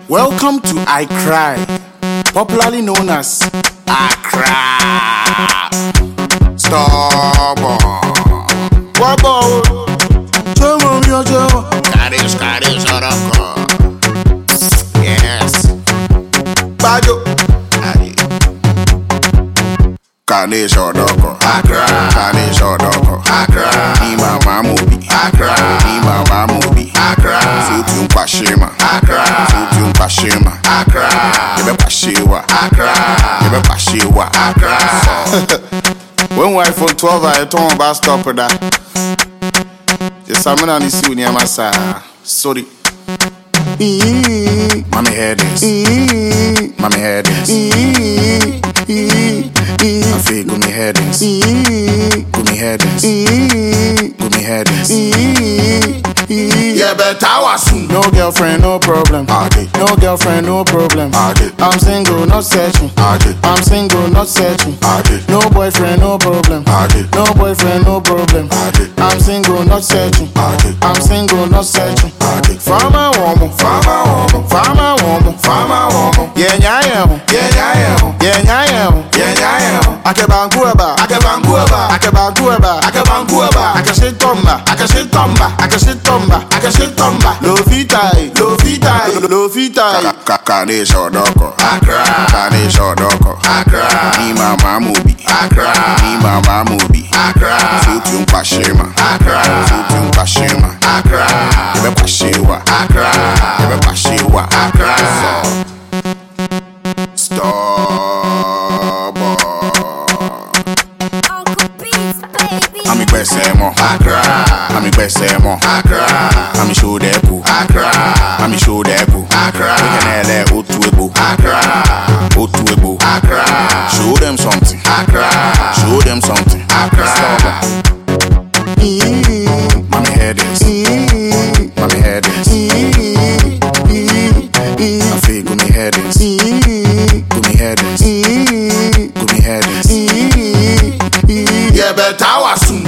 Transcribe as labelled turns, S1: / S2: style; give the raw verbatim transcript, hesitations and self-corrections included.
S1: Welcome to I Cry, popularly known as Accra. Stop. Wabo. Tomo mi ojo. Karius, karius, oroko. Yes. Bajo. Karius, oroko. Accra. Karius, oroko. Accra. Ni mama mubi. Accra. Ni mama mubi. Accra. Futu mpashima. Accra. Futu mpashima. Accra. Yebe pashiwa. Accra. Yebe pashiwa. Accra. When we iPhone twelve I told about stop that. Yes, I'm gonna see you near my side. Sorry. Mommy heard this. Mommy heard this. I feel go me head this. Go me head this. Go me head this. Yeah, but I was soon. No girlfriend, no problem. Okay. No girlfriend, no problem. Okay. I'm single, not searching. Okay. I'm single, not searching. Okay. No boyfriend, no problem. Okay. No boyfriend, no problem. Okay. I'm single, not searching. Okay. I'm single, not searching. Okay. Farmer woman, farmer woman, farmer woman, farmer woman. Yeah, yeah, yeah, yeah, yeah, yeah, yeah, yeah, yeah. I can banguaba, I can banguaba, I can banguaba, I can banguaba, I can shit tomba, I can shit tomba, I can shit tomba, I can shit tomba. Lo fitai, lo fitai, lo fitai. Kane shodoko, Accra. Kane shodoko, Accra. Ni mama mubi, Accra. Ni mama mubi, Accra. Futu mpashima, Accra. Futu mpashima, Accra. Yebe pashiwa, Accra. Yebe pashiwa, Accra. Stop. I'm a best emo, Accra. I'm a best emo, Accra. I'm a show depu, Accra. I'm a show depu, Accra. We can L Otuebo, Accra. Otuebo, Accra. Show them something, Accra. Show them something, Accra. Mommy heard this, mommy heard this. I feel go me head this, go me head this, go me head this. Yeah, but I was soon.